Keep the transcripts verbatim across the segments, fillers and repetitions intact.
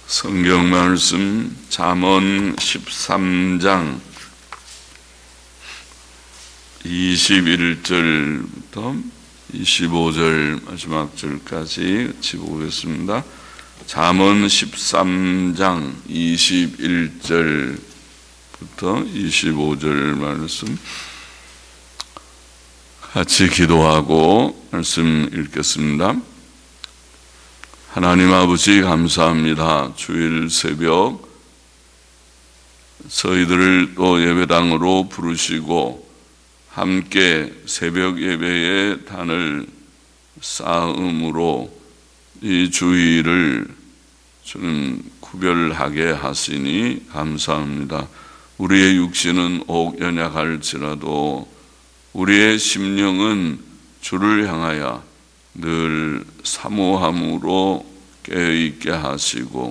성경 말씀 잠언 십삼 장 이십일 절부터 이십오 절 마지막 절까지 같이 보겠습니다. 잠언 십삼 장 이십일 절부터 이십오 절 말씀 같이 기도하고 말씀 읽겠습니다. 하나님 아버지 감사합니다. 주일 새벽 저희들을 또 예배당으로 부르시고 함께 새벽 예배의 단을 쌓음으로 이 주일을 주는 구별하게 하시니 감사합니다. 우리의 육신은 옥 연약할지라도 우리의 심령은 주를 향하여 늘 사모함으로 깨어있게 하시고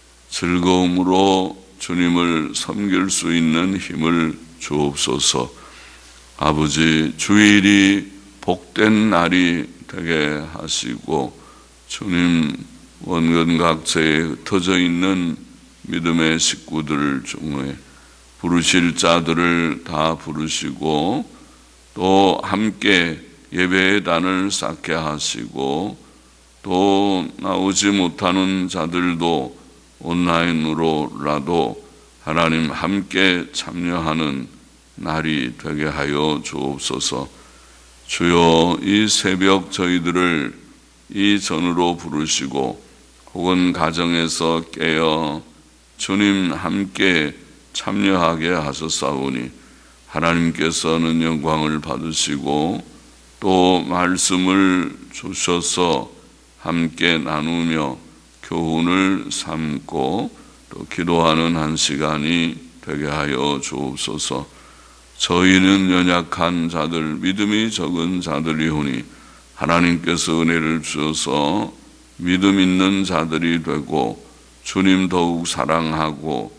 즐거움으로 주님을 섬길 수 있는 힘을 주옵소서. 아버지, 주일이 복된 날이 되게 하시고 주님 원근 각처에 흩어져 있는 믿음의 식구들 중에 부르실 자들을 다 부르시고 또 함께 예배의 단을 쌓게 하시고 또 나오지 못하는 자들도 온라인으로라도 하나님 함께 참여하는 날이 되게 하여 주옵소서. 주여, 이 새벽 저희들을 이 전으로 부르시고 혹은 가정에서 깨어 주님 함께 참여하게 하셨사오니 하나님께서는 영광을 받으시고 또 말씀을 주셔서 함께 나누며 교훈을 삼고 또 기도하는 한 시간이 되게 하여 주옵소서. 저희는 연약한 자들, 믿음이 적은 자들이오니 하나님께서 은혜를 주셔서 믿음 있는 자들이 되고 주님 더욱 사랑하고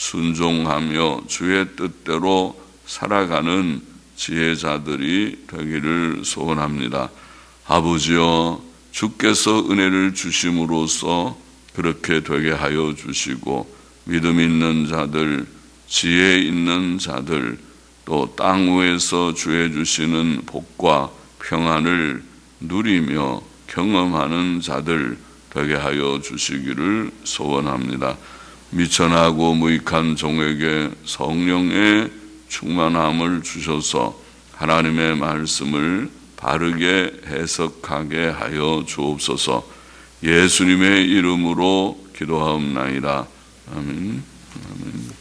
순종하며 주의 뜻대로 살아가는 지혜자들이 되기를 소원합니다. 아버지여, 주께서 은혜를 주심으로써 그렇게 되게 하여 주시고 믿음 있는 자들, 지혜 있는 자들, 또 땅 위에서 주의 주시는 복과 평안을 누리며 경험하는 자들 되게 하여 주시기를 소원합니다. 미천하고 무익한 종에게 성령의 충만함을 주셔서 하나님의 말씀을 바르게 해석하게 하여 주옵소서. 예수님의 이름으로 기도하옵나이다. 아멘. 아멘.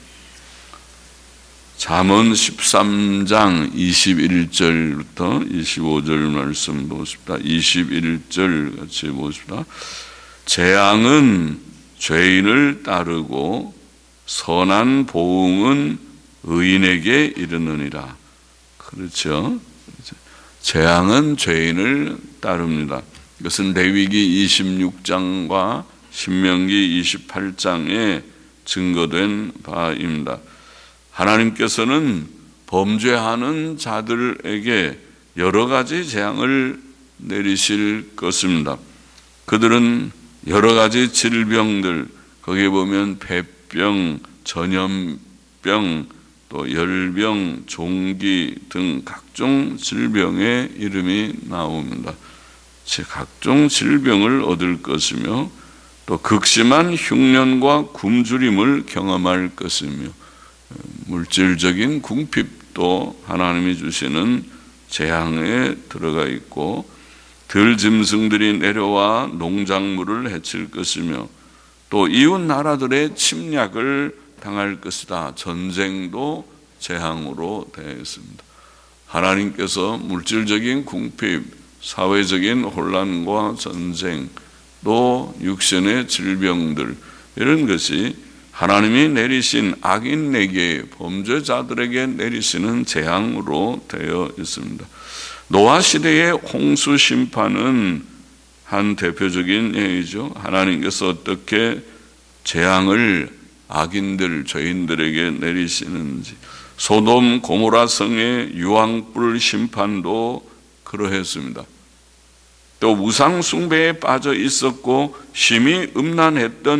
잠언 십삼 장 이십일 절부터 이십오 절 말씀 보십시다. 이십일 절 같이 보십시다. 재앙은 죄인을 따르고 선한 보응은 의인에게 이르느니라. 그렇죠? 재앙은 죄인을 따릅니다. 이것은 레위기 이십육 장과 신명기 이십팔 장에 증거된 바입니다. 하나님께서는 범죄하는 자들에게 여러 가지 재앙을 내리실 것입니다. 그들은 여러 가지 질병들, 거기에 보면 폐병, 전염병, 또 열병, 종기 등 각종 질병의 이름이 나옵니다. 각종 질병을 얻을 것이며 또 극심한 흉년과 굶주림을 경험할 것이며 물질적인 궁핍도 하나님이 주시는 재앙에 들어가 있고 들짐승들이 내려와 농작물을 해칠 것이며 또 이웃 나라들의 침략을 당할 것이다. 전쟁도 재앙으로 되어 있습니다. 하나님께서 물질적인 궁핍, 사회적인 혼란과 전쟁, 또 육신의 질병들, 이런 것이 하나님이 내리신 악인에게, 범죄자들에게 내리시는 재앙으로 되어 있습니다. 노아 시대의 홍수 심판은 한 대표적인 예이죠. 하나님께서 어떻게 재앙을 악인들, 죄인들에게 내리시는지. 소돔 고모라 성의 유황불 심판도 그러했습니다. 또 우상 숭배에 빠져 있었고 심히 음란했던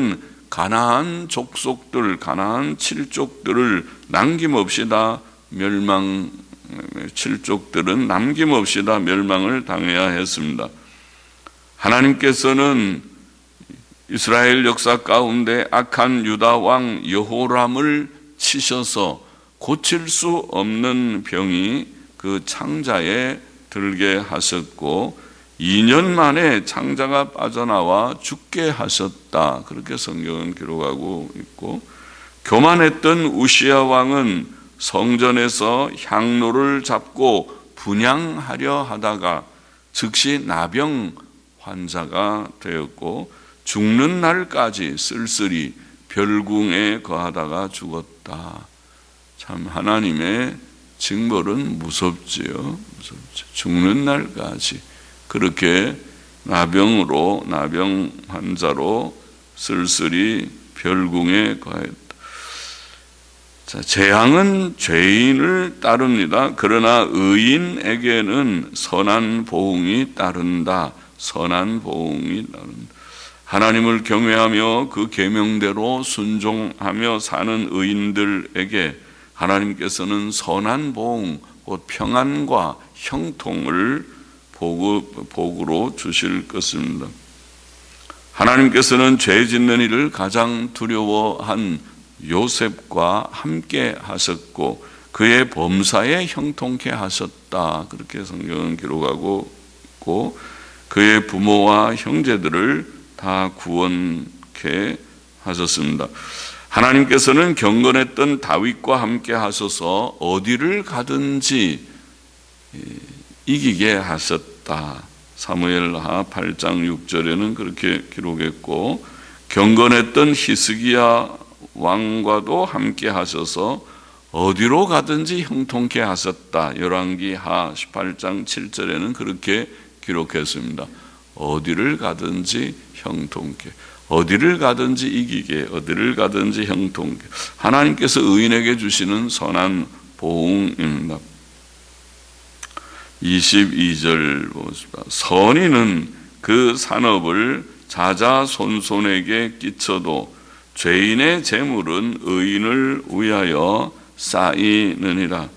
가나안 족속들, 가나안 칠족들을 남김없이 다 멸망, 칠족들은 남김없이 다 멸망을 당해야 했습니다. 하나님께서는 이스라엘 역사 가운데 악한 유다 왕 여호람을 치셔서 고칠 수 없는 병이 그 창자에 들게 하셨고 이 년 만에 창자가 빠져나와 죽게 하셨다. 그렇게 성경은 기록하고 있고, 교만했던 우시야 왕은 성전에서 향로를 잡고 분향하려 하다가 즉시 나병 환자가 되었고 죽는 날까지 쓸쓸히 별궁에 거하다가 죽었다. 참 하나님의 징벌은 무섭지요. 무섭죠. 죽는 날까지 그렇게 나병으로, 나병 환자로 쓸쓸히 별궁에 거했다. 자, 재앙은 죄인을 따릅니다. 그러나 의인에게는 선한 보응이 따른다. 선한 보응이 따른다. 하나님을 경외하며 그 계명대로 순종하며 사는 의인들에게 하나님께서는 선한 보응, 곧 평안과 형통을 복으로 주실 것입니다. 하나님께서는 죄 짓는 이를 가장 두려워한 요셉과 함께 하셨고 그의 범사에 형통케 하셨다. 그렇게 성경은 기록하고 있고 그의 부모와 형제들을 다 구원케 하셨습니다. 하나님께서는 경건했던 다윗과 함께 하셔서 어디를 가든지 이기게 하셨다. 사무엘하 팔 장 육 절에는 그렇게 기록했고 경건했던 히스기야 왕과도 함께 하셔서 어디로 가든지 형통케 하셨다. 열왕기하 십팔 장 칠 절에는 그렇게 기록했습니다. 어디를 가든지 형통케, 어디를 가든지 이기게, 어디를 가든지 형통케. 하나님께서 의인에게 주시는 선한 보응입니다. 이십이 절 보십시다. 선인은 그 산업을 자자손손에게 끼쳐도 죄인의 재물은 의인을 위하여 쌓이느니라.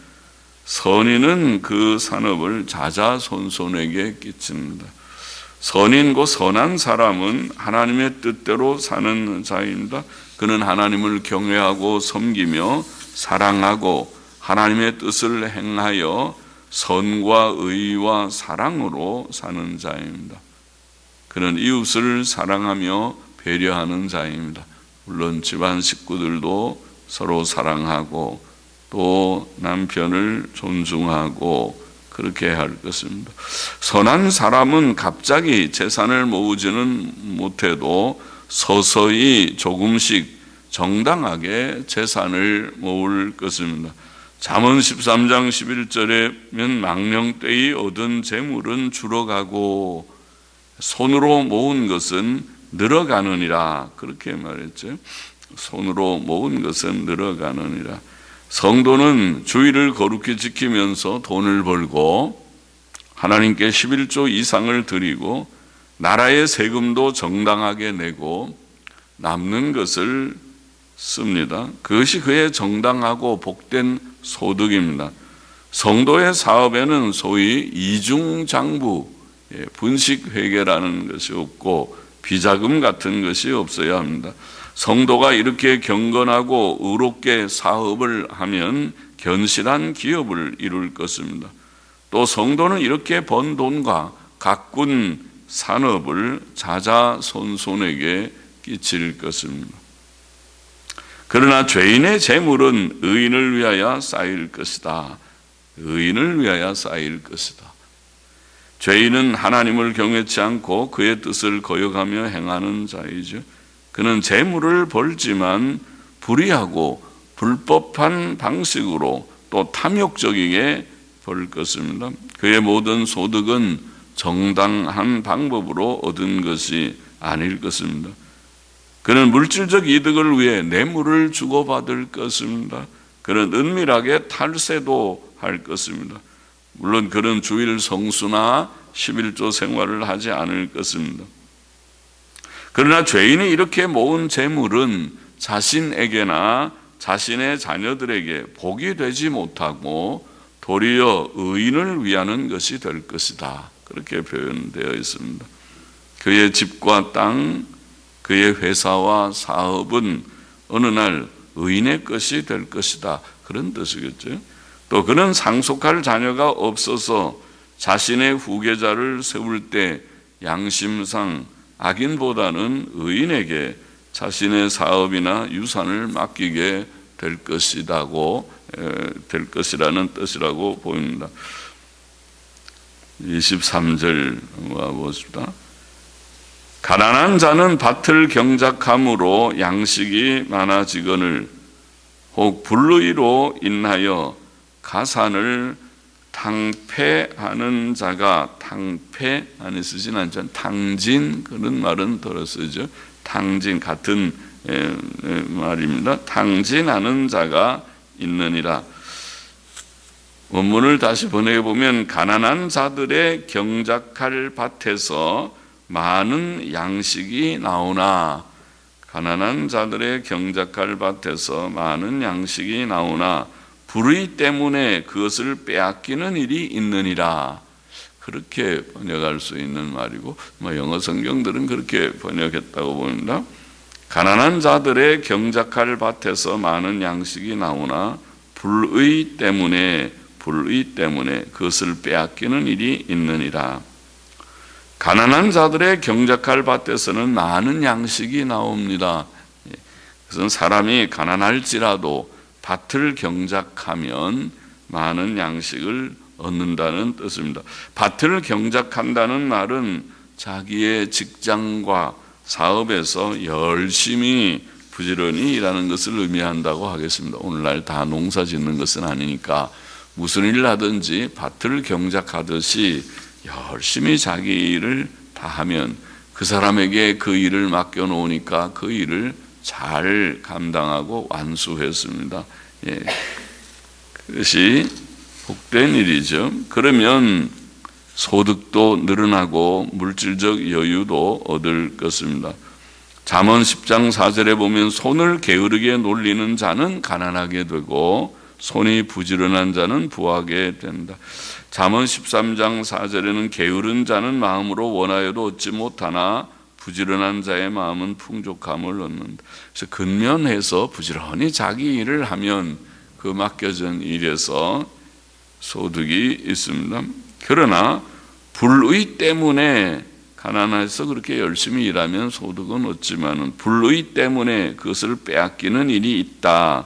선인은 그 산업을 자자손손에게 끼칩니다. 선인 곧 선한 사람은 하나님의 뜻대로 사는 자입니다. 그는 하나님을 경외하고 섬기며 사랑하고 하나님의 뜻을 행하여 선과 의와 사랑으로 사는 자입니다. 그는 이웃을 사랑하며 배려하는 자입니다. 물론 집안 식구들도 서로 사랑하고 또 남편을 존중하고 그렇게 할 것입니다. 선한 사람은 갑자기 재산을 모으지는 못해도 서서히 조금씩 정당하게 재산을 모을 것입니다. 잠언 십삼 장 십일 절에면 망령되이 얻은 재물은 줄어가고 손으로 모은 것은 늘어가느니라. 그렇게 말했죠. 손으로 모은 것은 늘어가느니라. 성도는 주의를 거룩히 지키면서 돈을 벌고 하나님께 십일조 이상을 드리고 나라의 세금도 정당하게 내고 남는 것을 씁니다. 그것이 그의 정당하고 복된 소득입니다. 성도의 사업에는 소위 이중장부, 분식회계라는 것이 없고 비자금 같은 것이 없어야 합니다. 성도가 이렇게 경건하고 의롭게 사업을 하면 견실한 기업을 이룰 것입니다. 또 성도는 이렇게 번 돈과 가꾼 산업을 자자손손에게 끼칠 것입니다. 그러나 죄인의 재물은 의인을 위하여 쌓일 것이다. 의인을 위하여 쌓일 것이다. 죄인은 하나님을 경외치 않고 그의 뜻을 거역하며 행하는 자이죠. 그는 재물을 벌지만 불의하고 불법한 방식으로 또 탐욕적이게 벌 것입니다. 그의 모든 소득은 정당한 방법으로 얻은 것이 아닐 것입니다. 그는 물질적 이득을 위해 뇌물을 주고받을 것입니다. 그는 은밀하게 탈세도 할 것입니다. 물론 그는 주일 성수나 십일조 생활을 하지 않을 것입니다. 그러나 죄인이 이렇게 모은 재물은 자신에게나 자신의 자녀들에게 복이 되지 못하고 도리어 의인을 위하는 것이 될 것이다. 그렇게 표현되어 있습니다. 그의 집과 땅, 그의 회사와 사업은 어느 날 의인의 것이 될 것이다. 그런 뜻이겠죠. 또 그는 상속할 자녀가 없어서 자신의 후계자를 세울 때 양심상 악인보다는 의인에게 자신의 사업이나 유산을 맡기게 될 것이라고 될 것이라는 뜻이라고 보입니다. 이십삼 절 보십시다. 가난한 자는 밭을 경작함으로 양식이 많아지거늘 혹 불의로 인하여 가산을 탕폐하는 자가 탕폐 안에 쓰진 않죠. 탕진 그런 말은 덜어 쓰죠. 탕진 같은 에, 에, 말입니다. 탕진하는 자가 있느니라. 원문을 다시 번역해 보면 가난한 자들의 경작할 밭에서 많은 양식이 나오나 가난한 자들의 경작할 밭에서 많은 양식이 나오나 불의 때문에 그것을 빼앗기는 일이 있느니라. 그렇게 번역할 수 있는 말이고 뭐 영어 성경들은 그렇게 번역했다고 봅니다. 가난한 자들의 경작할 밭에서 많은 양식이 나오나 불의 때문에 불의 때문에 그것을 빼앗기는 일이 있느니라. 가난한 자들의 경작할 밭에서는 많은 양식이 나옵니다. 그것은 사람이 가난할지라도 밭을 경작하면 많은 양식을 얻는다는 뜻입니다. 밭을 경작한다는 말은 자기의 직장과 사업에서 열심히 부지런히 일하는 것을 의미한다고 하겠습니다. 오늘날 다 농사 짓는 것은 아니니까 무슨 일을 하든지 밭을 경작하듯이 열심히 자기 일을 다 하면 그 사람에게 그 일을 맡겨놓으니까 그 일을 잘 감당하고 완수했습니다. 예. 그것이 복된 일이죠. 그러면 소득도 늘어나고 물질적 여유도 얻을 것입니다. 잠언 십 장 사 절에 보면 손을 게으르게 놀리는 자는 가난하게 되고 손이 부지런한 자는 부하게 된다. 잠언 십삼 장 사 절에는 게으른 자는 마음으로 원하여도 얻지 못하나 부지런한 자의 마음은 풍족함을 얻는다. 그래서 근면해서 부지런히 자기 일을 하면 그 맡겨진 일에서 소득이 있습니다. 그러나 불의 때문에 가난해서 그렇게 열심히 일하면 소득은 얻지만은 불의 때문에 그것을 빼앗기는 일이 있다.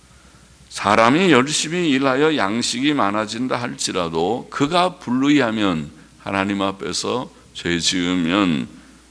사람이 열심히 일하여 양식이 많아진다 할지라도 그가 불의하면 하나님 앞에서 죄 지으면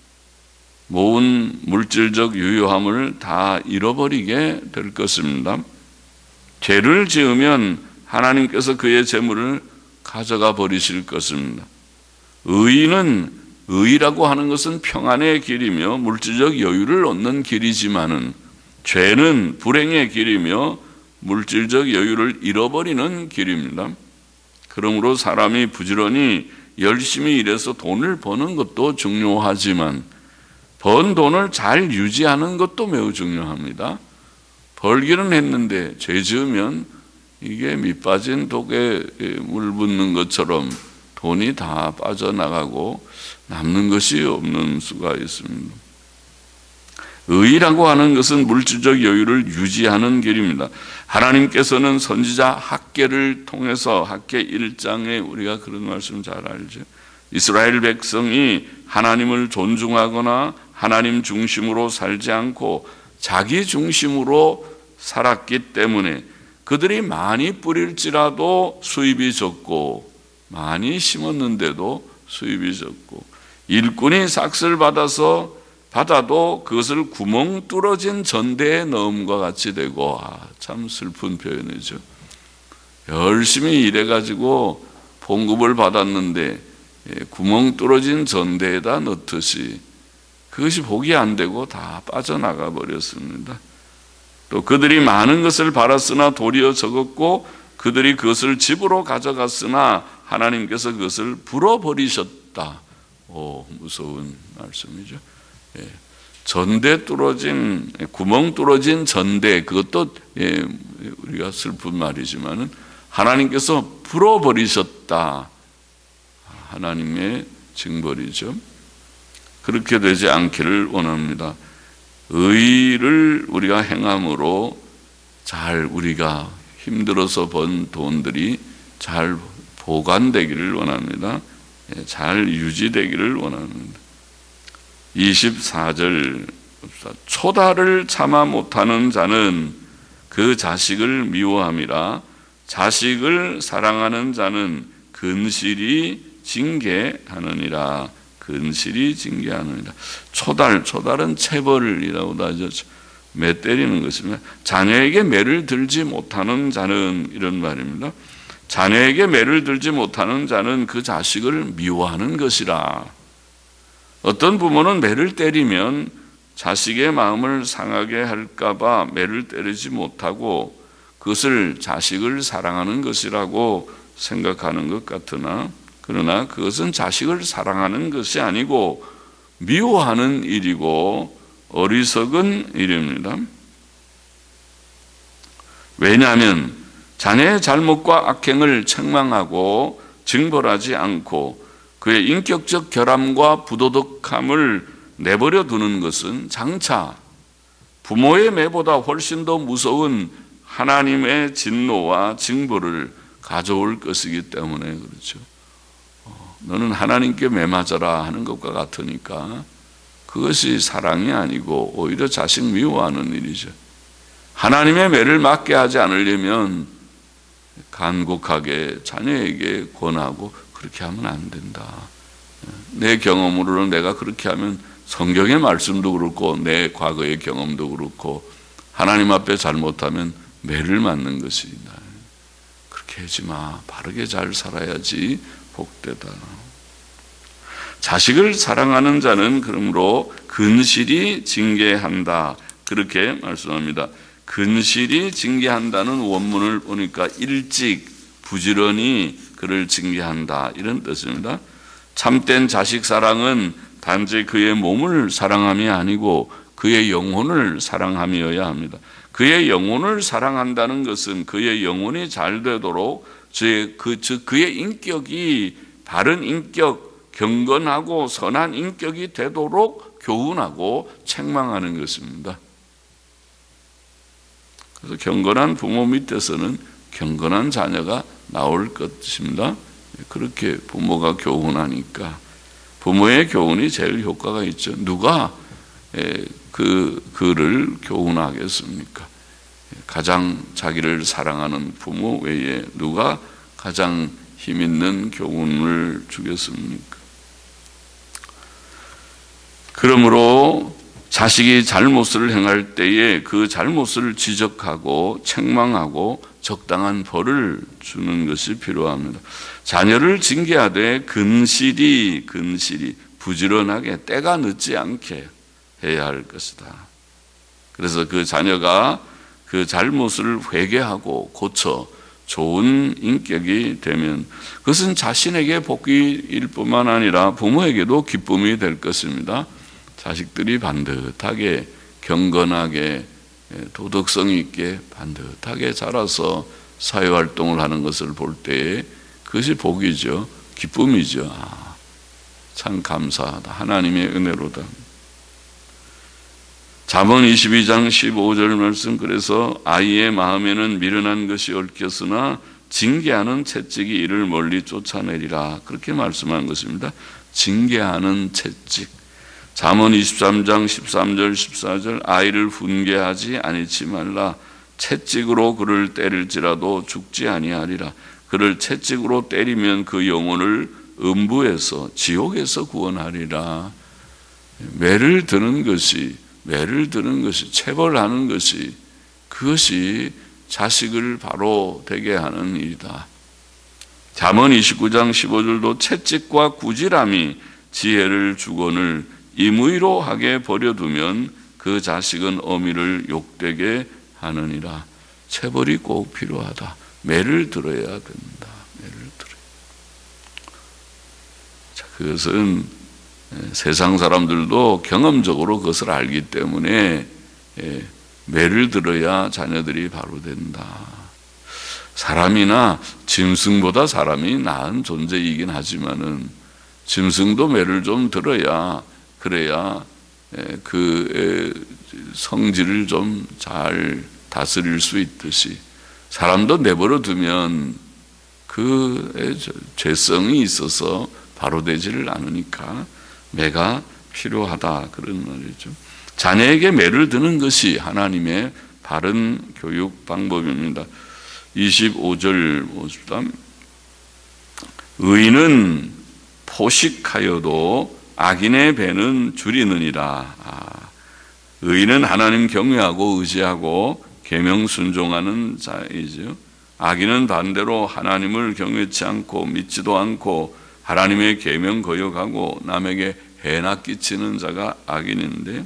모은 물질적 유효함을 다 잃어버리게 될 것입니다. 죄를 지으면 하나님께서 그의 재물을 가져가 버리실 것입니다. 의인은 의라고 하는 것은 평안의 길이며 물질적 여유를 얻는 길이지만은 죄는 불행의 길이며 물질적 여유를 잃어버리는 길입니다. 그러므로 사람이 부지런히 열심히 일해서 돈을 버는 것도 중요하지만 번 돈을 잘 유지하는 것도 매우 중요합니다. 벌기는 했는데 죄 지으면 이게 밑빠진 독에 물 붓는 것처럼 돈이 다 빠져나가고 남는 것이 없는 수가 있습니다. 의라고 하는 것은 물질적 여유를 유지하는 길입니다. 하나님께서는 선지자 학개를 통해서 학개 일 장에 우리가 그런 말씀 잘 알죠. 이스라엘 백성이 하나님을 존중하거나 하나님 중심으로 살지 않고 자기 중심으로 살았기 때문에 그들이 많이 뿌릴지라도 수입이 적고 많이 심었는데도 수입이 적고 일꾼이 삭슬 받아서 받아도 그것을 구멍 뚫어진 전대에 넣음과 같이 되고 아, 참 슬픈 표현이죠. 열심히 일해가지고 봉급을 받았는데 구멍 뚫어진 전대에다 넣듯이 그것이 복이 안 되고 다 빠져나가 버렸습니다. 또 그들이 많은 것을 바랐으나 도리어 적었고 그들이 그것을 집으로 가져갔으나 하나님께서 그것을 불어버리셨다. 오, 무서운 말씀이죠. 예. 전대 뚫어진, 구멍 뚫어진 전대, 그것도 예, 우리가 슬픈 말이지만은 하나님께서 풀어버리셨다. 하나님의 징벌이죠. 그렇게 되지 않기를 원합니다. 의를 우리가 행함으로 잘 우리가 힘들어서 번 돈들이 잘 보관되기를 원합니다. 잘 유지되기를 원합니다. 이십사 절, 초다를 참아 못하는 자는 그 자식을 미워함이라. 자식을 사랑하는 자는 근실이 징계하느니라. 근실이 징계하느니라. 초달, 초달은 체벌이라고도 하죠. 매 때리는 것입니다. 자녀에게 매를 들지 못하는 자는, 이런 말입니다. 자녀에게 매를 들지 못하는 자는 그 자식을 미워하는 것이라. 어떤 부모는 매를 때리면 자식의 마음을 상하게 할까 봐 매를 때리지 못하고 그것을 자식을 사랑하는 것이라고 생각하는 것 같으나, 그러나 그것은 자식을 사랑하는 것이 아니고 미워하는 일이고 어리석은 일입니다. 왜냐하면 자녀의 잘못과 악행을 책망하고 징벌하지 않고 그의 인격적 결함과 부도덕함을 내버려 두는 것은 장차 부모의 매보다 훨씬 더 무서운 하나님의 진노와 징벌을 가져올 것이기 때문에 그렇죠. 너는 하나님께 매 맞아라 하는 것과 같으니까 그것이 사랑이 아니고 오히려 자식 미워하는 일이죠. 하나님의 매를 맞게 하지 않으려면 간곡하게 자녀에게 권하고 그렇게 하면 안 된다. 내 경험으로는 내가 그렇게 하면 성경의 말씀도 그렇고 내 과거의 경험도 그렇고 하나님 앞에 잘못하면 매를 맞는 것이다. 그렇게 하지 마. 바르게 잘 살아야지 복되다. 자식을 사랑하는 자는 그러므로 근실이 징계한다. 그렇게 말씀합니다. 근실이 징계한다는 원문을 보니까 일찍 부지런히 그를 징계한다, 이런 뜻입니다. 참된 자식 사랑은 단지 그의 몸을 사랑함이 아니고 그의 영혼을 사랑함이어야 합니다. 그의 영혼을 사랑한다는 것은 그의 영혼이 잘 되도록 즉 그의 인격이 바른 인격, 경건하고 선한 인격이 되도록 교훈하고 책망하는 것입니다. 그래서 경건한 부모 밑에서는 경건한 자녀가 나올 것입니다. 그렇게 부모가 교훈하니까 부모의 교훈이 제일 효과가 있죠. 누가 그 그를 교훈하겠습니까? 가장 자기를 사랑하는 부모 외에 누가 가장 힘 있는 교훈을 주겠습니까? 그러므로 자식이 잘못을 행할 때에 그 잘못을 지적하고 책망하고 적당한 벌을 주는 것이 필요합니다. 자녀를 징계하되 근실이 근실이 부지런하게 때가 늦지 않게 해야 할 것이다. 그래서 그 자녀가 그 잘못을 회개하고 고쳐 좋은 인격이 되면 그것은 자신에게 복이일 뿐만 아니라 부모에게도 기쁨이 될 것입니다. 자식들이 반듯하게 경건하게 도덕성 있게 반듯하게 자라서 사회활동을 하는 것을 볼 때에 그것이 복이죠. 기쁨이죠. 아, 참 감사하다. 하나님의 은혜로다. 잠언 이십이 장 십오 절 말씀, 그래서 아이의 마음에는 미련한 것이 얽혔으나 징계하는 채찍이 이를 멀리 쫓아내리라. 그렇게 말씀한 것입니다. 징계하는 채찍. 잠언 이십삼 장 십삼 절 십사 절, 아이를 훈계하지 아니치 말라. 채찍으로 그를 때릴지라도 죽지 아니하리라. 그를 채찍으로 때리면 그 영혼을 음부에서 지옥에서 구원하리라. 매를 드는 것이 매를 드는 것이 체벌하는 것이 그것이 자식을 바로 되게 하는 일이다. 잠언 이십구 장 십오 절도 채찍과 구질함이 지혜를 주거늘 임의로 하게 버려두면 그 자식은 어미를 욕되게 하느니라. 체벌이 꼭 필요하다. 매를 들어야 된다. 매를 들어. 자, 그것은 세상 사람들도 경험적으로 그것을 알기 때문에 매를 들어야 자녀들이 바로 된다. 사람이나 짐승보다 사람이 나은 존재이긴 하지만은 짐승도 매를 좀 들어야 그래야 그 성질을 좀 잘 다스릴 수 있듯이 사람도 내버려 두면 그 죄성이 있어서 바로 되지를 않으니까 매가 필요하다 그런 말이죠. 자녀에게 매를 드는 것이 하나님의 바른 교육 방법입니다. 이십오 절 보십시다. 의인은 포식하여도 악인의 배는 줄이느니라. 아, 의인은 하나님 경외하고 의지하고 계명 순종하는 자이죠. 악인은 반대로 하나님을 경외치 않고 믿지도 않고 하나님의 계명 거역하고 남에게 해나 끼치는 자가 악인인데,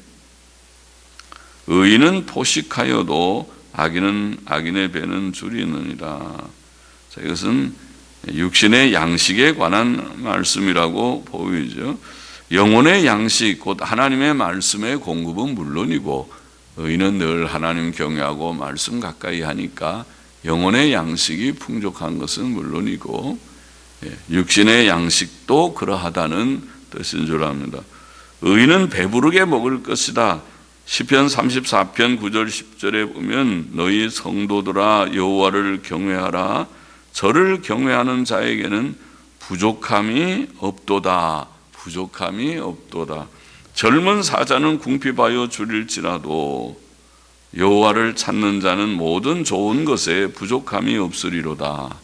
의인은 포식하여도 악인은 악인의 배는 줄이느니라. 자, 이것은 육신의 양식에 관한 말씀이라고 보이죠. 영혼의 양식 곧 하나님의 말씀의 공급은 물론이고 의인은 늘 하나님 경외하고 말씀 가까이 하니까 영혼의 양식이 풍족한 것은 물론이고 육신의 양식도 그러하다는 뜻인 줄 압니다. 의인은 배부르게 먹을 것이다. 시편 삼십사 편 구 절 십 절에 보면 너희 성도들아 여호와를 경외하라. 저를 경외하는 자에게는 부족함이 없도다. 부족함이 없도다. 젊은 사자는 궁핍하여 줄일지라도 여호와를 찾는 자는 모든 좋은 것에 부족함이 없으리로다.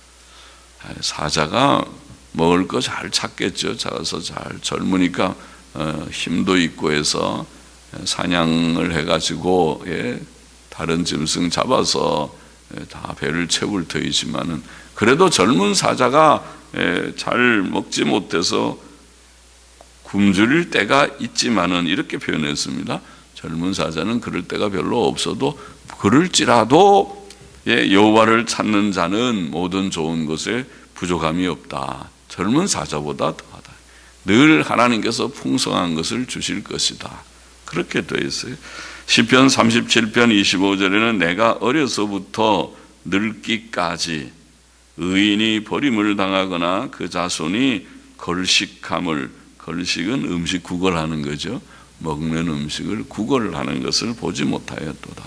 사자가 먹을 거 잘 찾겠죠. 작아서 잘 젊으니까 힘도 있고 해서 사냥을 해가지고 예, 다른 짐승 잡아서 예, 다 배를 채울 터이지만은 그래도 젊은 사자가 예, 잘 먹지 못해서 굶주릴 때가 있지만은 이렇게 표현했습니다. 젊은 사자는 그럴 때가 별로 없어도 그럴지라도 예, 여호와를 찾는 자는 모든 좋은 것에 부족함이 없다. 젊은 사자보다 더하다. 늘 하나님께서 풍성한 것을 주실 것이다. 그렇게 되어 있어요. 시편 삼십칠 편 이십오 절에는 내가 어려서부터 늙기까지 의인이 버림을 당하거나 그 자손이 걸식함을, 걸식은 음식 구걸하는 거죠. 먹는 음식을 구걸하는 것을 보지 못하였도다.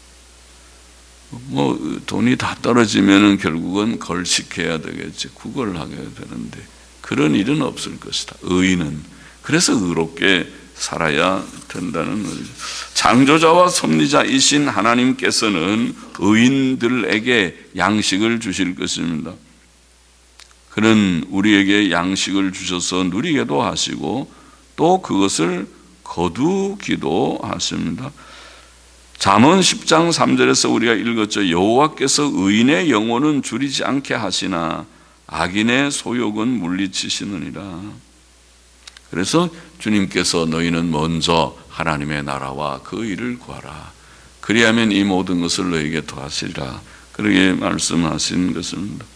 뭐 돈이 다 떨어지면은 결국은 걸식해야 되겠지. 구걸을 하게 되는데 그런 일은 없을 것이다. 의인은 그래서 의롭게 살아야 된다는 거죠. 창조자와 섭리자이신 하나님께서는 의인들에게 양식을 주실 것입니다. 그는 우리에게 양식을 주셔서 누리게도 하시고 또 그것을 거두기도 하십니다. 잠언 십 장 삼 절에서 우리가 읽었죠. 여호와께서 의인의 영혼은 줄이지 않게 하시나 악인의 소욕은 물리치시느니라. 그래서 주님께서 너희는 먼저 하나님의 나라와 그 일을 구하라. 그리하면 이 모든 것을 너희에게 더하시리라. 그렇게 말씀하신 것입니다.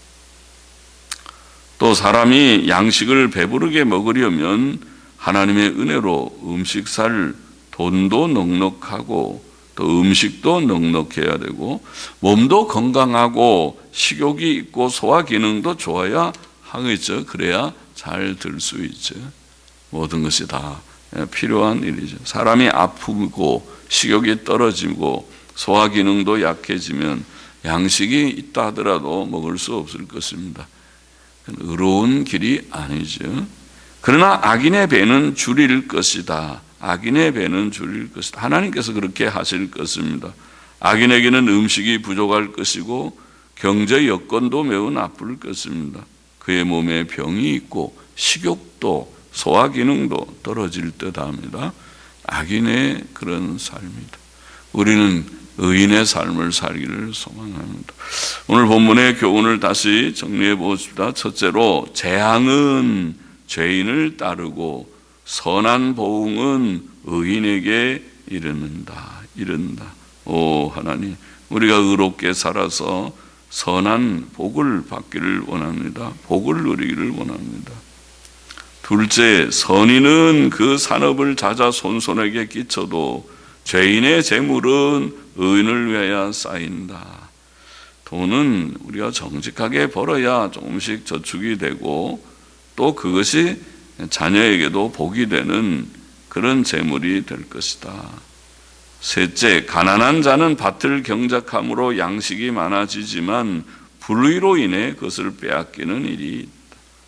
또 사람이 양식을 배부르게 먹으려면 하나님의 은혜로 음식 살 돈도 넉넉하고 또 음식도 넉넉해야 되고 몸도 건강하고 식욕이 있고 소화 기능도 좋아야 하겠죠. 그래야 잘 들 수 있죠. 모든 것이 다 필요한 일이죠. 사람이 아프고 식욕이 떨어지고 소화 기능도 약해지면 양식이 있다 하더라도 먹을 수 없을 것입니다. 의로운 길이 아니죠. 그러나 악인의 배는 줄일 것이다. 악인의 배는 줄일 것이다. 하나님께서 그렇게 하실 것입니다. 악인에게는 음식이 부족할 것이고 경제 여건도 매우 나쁠 것입니다. 그의 몸에 병이 있고 식욕도 소화 기능도 떨어질 듯합니다. 악인의 그런 삶이다. 우리는 의인의 삶을 살기를 소망합니다. 오늘 본문의 교훈을 다시 정리해 보십시다. 첫째로 재앙은 죄인을 따르고 선한 보응은 의인에게 이르는다. 이른다. 오 하나님, 우리가 의롭게 살아서 선한 복을 받기를 원합니다. 복을 누리기를 원합니다. 둘째, 선인은 그 산업을 찾아 손손에게 끼쳐도 죄인의 재물은 의인을 위하여 쌓인다. 돈은 우리가 정직하게 벌어야 조금씩 저축이 되고 또 그것이 자녀에게도 복이 되는 그런 재물이 될 것이다. 셋째, 가난한 자는 밭을 경작함으로 양식이 많아지지만 불의로 인해 그것을 빼앗기는 일이 있다.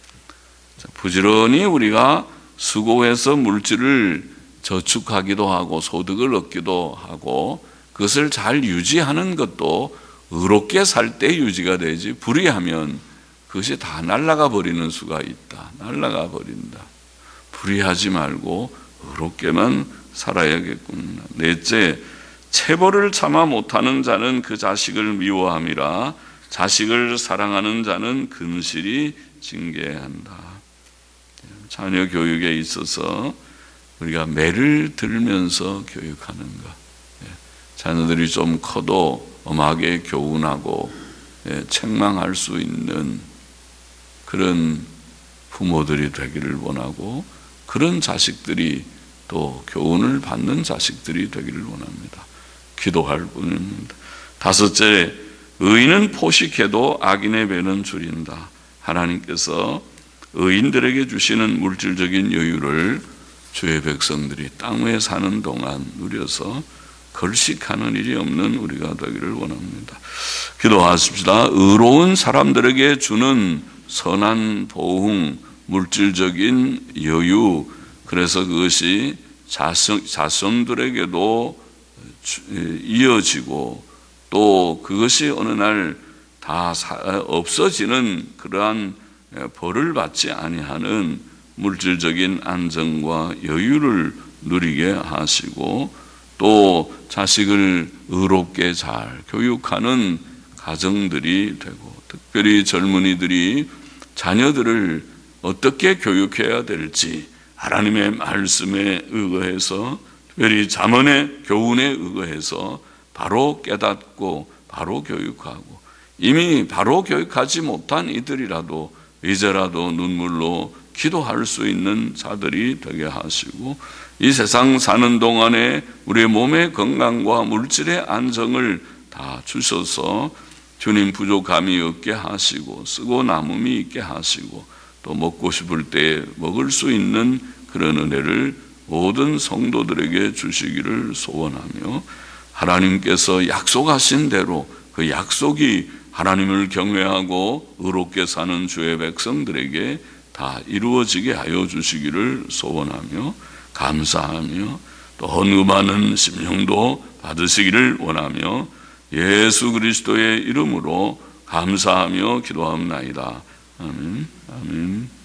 부지런히 우리가 수고해서 물질을 저축하기도 하고 소득을 얻기도 하고 그것을 잘 유지하는 것도 의롭게 살 때 유지가 되지, 불의하면 그것이 다 날아가 버리는 수가 있다. 날아가 버린다. 불의하지 말고 의롭게만 살아야겠구나. 넷째, 체벌을 참아 못하는 자는 그 자식을 미워함이라 자식을 사랑하는 자는 근실이 징계한다. 자녀 교육에 있어서 우리가 매를 들면서 교육하는 것. 자녀들이 좀 커도 엄하게 교훈하고 책망할 수 있는 그런 부모들이 되기를 원하고 그런 자식들이 또 교훈을 받는 자식들이 되기를 원합니다. 기도할 뿐입니다. 다섯째, 의인은 포식해도 악인의 배는 줄인다. 하나님께서 의인들에게 주시는 물질적인 여유를 주의 백성들이 땅 위에 사는 동안 누려서 걸식하는 일이 없는 우리가 되기를 원합니다. 기도하십시다. 의로운 사람들에게 주는 선한 보응, 물질적인 여유, 그래서 그것이 자손, 자손들에게도 이어지고 또 그것이 어느 날 다 없어지는 그러한 벌을 받지 아니하는 물질적인 안정과 여유를 누리게 하시고 또 자식을 의롭게 잘 교육하는 가정들이 되고 특별히 젊은이들이 자녀들을 어떻게 교육해야 될지 하나님의 말씀에 의거해서 특별히 잠언의 교훈에 의거해서 바로 깨닫고 바로 교육하고 이미 바로 교육하지 못한 이들이라도 이제라도 눈물로 기도할 수 있는 자들이 되게 하시고 이 세상 사는 동안에 우리의 몸의 건강과 물질의 안정을 다 주셔서 주님 부족함이 없게 하시고 쓰고 남음이 있게 하시고 또 먹고 싶을 때 먹을 수 있는 그런 은혜를 모든 성도들에게 주시기를 소원하며 하나님께서 약속하신 대로 그 약속이 하나님을 경외하고 의롭게 사는 주의 백성들에게 다 이루어지게 하여 주시기를 소원하며 감사하며 또 헌금하는 심령도 받으시기를 원하며 예수 그리스도의 이름으로 감사하며 기도합나이다. 아멘. 아멘.